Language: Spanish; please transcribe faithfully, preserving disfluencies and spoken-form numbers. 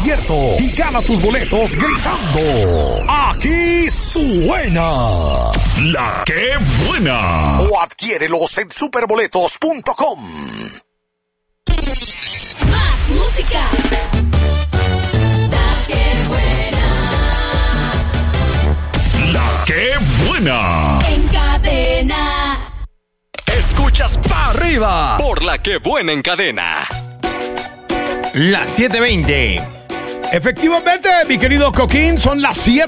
concierto y gana tus boletos gritando: ¡aquí suena La que buena! O adquiérelos en superboletos punto com. Más música. La que buena. La que buena. En cadena. Escuchas pa' arriba por La que buena en cadena. Las siete veinte. Efectivamente, mi querido Coquín, son las siete.